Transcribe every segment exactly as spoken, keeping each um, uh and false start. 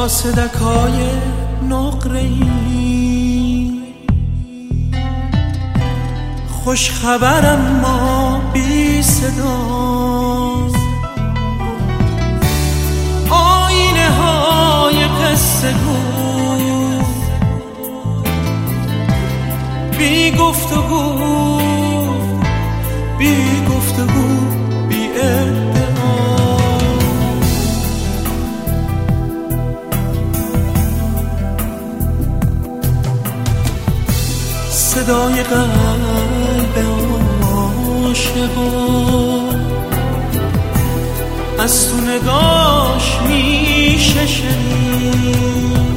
قاصدکای نقره‌ای، خوش خبرم ما بی صداست، آینه های قصه گو بی گفتگو، بی گفتگو بی ادعا. صدای قلب عاشقا از تو نگاش میشه شنید،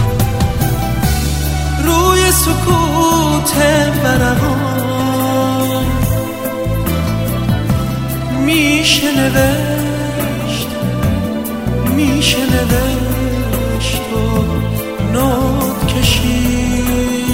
روی سکوت ورقا میشه نوشت، میشه نوشت و نوت کشید.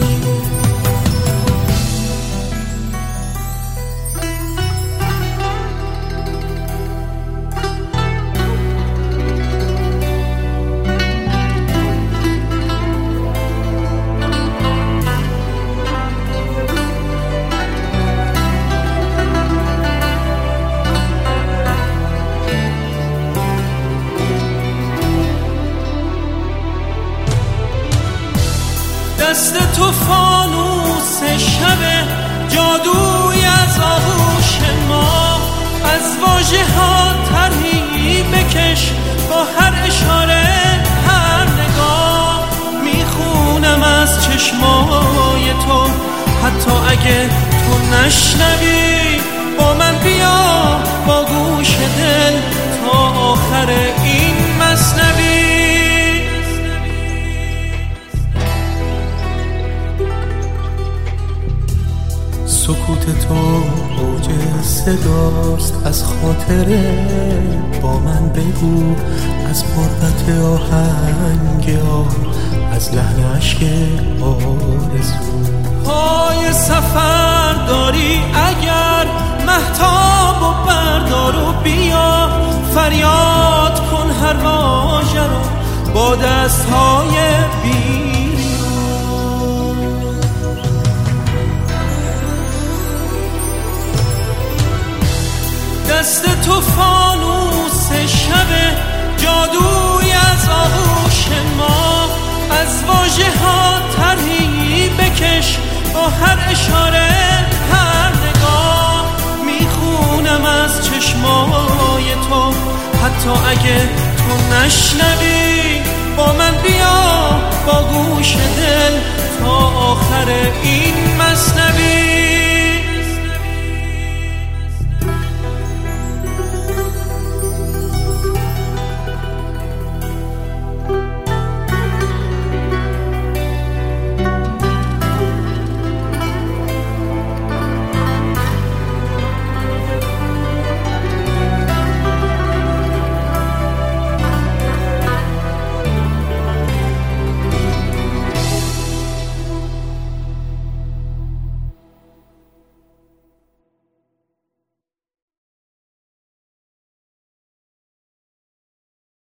دست تو فانوس شبه، جادوی از آغوش ما، از واژه ها طرحی بکش، با هر اشاره هر نگاه میخونم از چشمای تو، حتی اگه تو نشنوی با من بیا با گوش دل تا آخر این مثنوی. سکوت تو اوج صداست، از خاطره با من بگو، از پربت آهنگ آه، از لحن عشق آرزو. پای سفر داری اگر مهتاب و بردار و بیا، فریاد کن هر واژه رو با دستهای بی. دست تو فانوس شبه، جادوی از آغوش ما، از واژه ها طرحی بکش، با هر اشاره هر نگاه میخونم از چشمای تو، حتی اگه تو نشنوی با من بیا با گوش دل تا آخر این مثنوی.